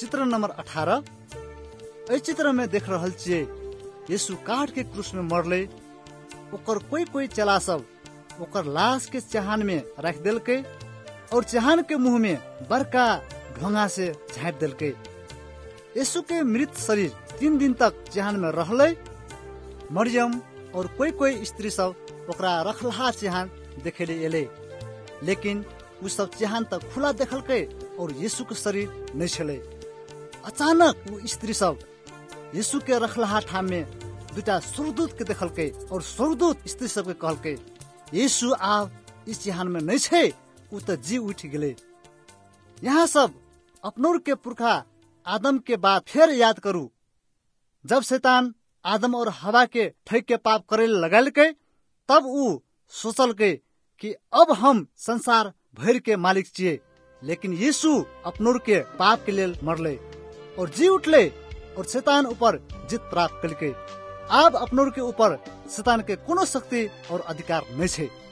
चित्र नंबर 18 एहि चित्र में देख रहल छियै यीशु काठ के क्रूस में मरले। ओकर कोई चेला सब ओकर लाश के चहान में रख देलके और चहान के मुंह में बड़का ढोंगा से झाँप देलके। यीशु के मृत शरीर 3 दिन तक चहान में रहले। मरियम और कोई स्त्री सब ओकरा रखलहा चहान देखे ले एले, लेकिन उ सब चहान तक खुला देखलके और यीशु के शरीर नहीं छले। अचानक वो स्त्री सब यीशु के रखलहा ठाम में दूटा स्वर्गदूत के देखलके और स्वर्गदूत स्त्री सब के कहलके, यीशु आब इस चहान में नहीं छे, उ तो जी उठ गेले। यहाँ सब अपनोर के पुरखा आदम के बात फिर याद करू। जब शैतान आदम और हवा के ठग के पाप करे लगल के, तब उ सोचल के कि अब हम संसार भर के मालिक छिए, लेकिन यीशु अपनोर के पाप के लेल मरले और जी उठले और शैतान ऊपर जीत प्राप्त करके। अब अपनोर के ऊपर शैतान के कोनो शक्ति और अधिकार नहीं छे।